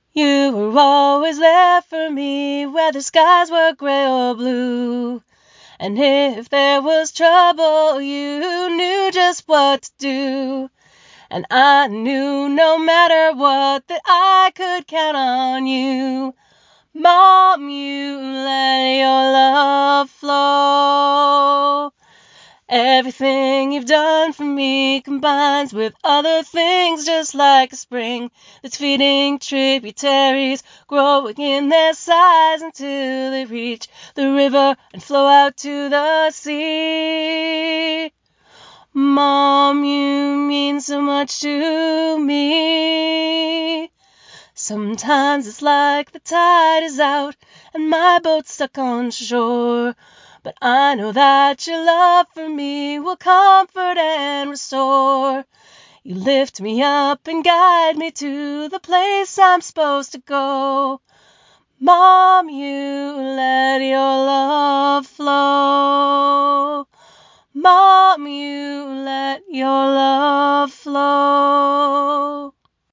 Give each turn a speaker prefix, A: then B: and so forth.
A: You were always there for me, whether skies were gray or blue. And if there was trouble, you knew just what to do. And I knew no matter what that I could count on you. Mom, you let your love flow. Everything you've done for me combines with other things, just like a spring that's feeding tributaries, growing in their size until they reach the river and flow out to the sea. Mom, you mean so much to me. Sometimes it's like the tide is out and my boat's stuck on shore. But I know that your love for me will comfort and restore. You lift me up and guide me to the place I'm supposed to go. Mom, you let your love flow. Mom, you let your love flow.